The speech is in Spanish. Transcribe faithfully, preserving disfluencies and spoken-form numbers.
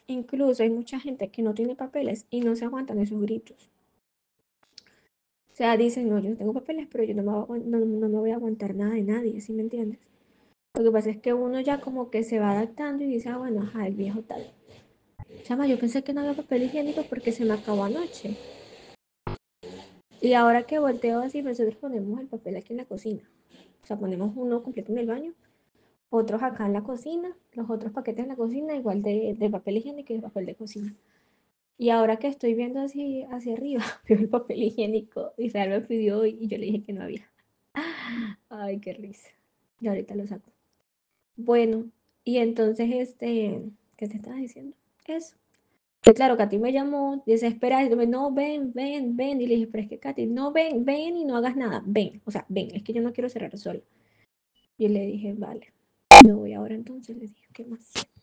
incluso hay mucha gente que no tiene papeles y no se aguantan esos gritos. O sea, dicen, no, yo no tengo papeles, pero yo no me, voy a no, no me voy a aguantar nada de nadie, ¿sí me entiendes? Lo que pasa es que uno ya como que se va adaptando y dice, ah, bueno, ajá, el viejo tal. Chama, yo pensé que no había papel higiénico porque se me acabó anoche. Y ahora que volteo así, nosotros ponemos el papel aquí en la cocina. O sea, ponemos uno completo en el baño, otros acá en la cocina, los otros paquetes en la cocina, igual de, de papel higiénico y de papel de cocina. Y ahora que estoy viendo así hacia arriba, veo el papel higiénico. Israel me pidió y yo le dije que no había. Ay, qué risa. Y ahorita lo saco. Bueno, y entonces, este, ¿qué te estaba diciendo? Eso. Que claro, Katy me llamó desesperada, y me no, ven, ven, ven. Y le dije, pero es que Katy, no, ven, ven y no hagas nada, ven. O sea, ven, es que yo no quiero cerrar solo. Y le dije, vale, yo voy ahora entonces, le dije, ¿qué más?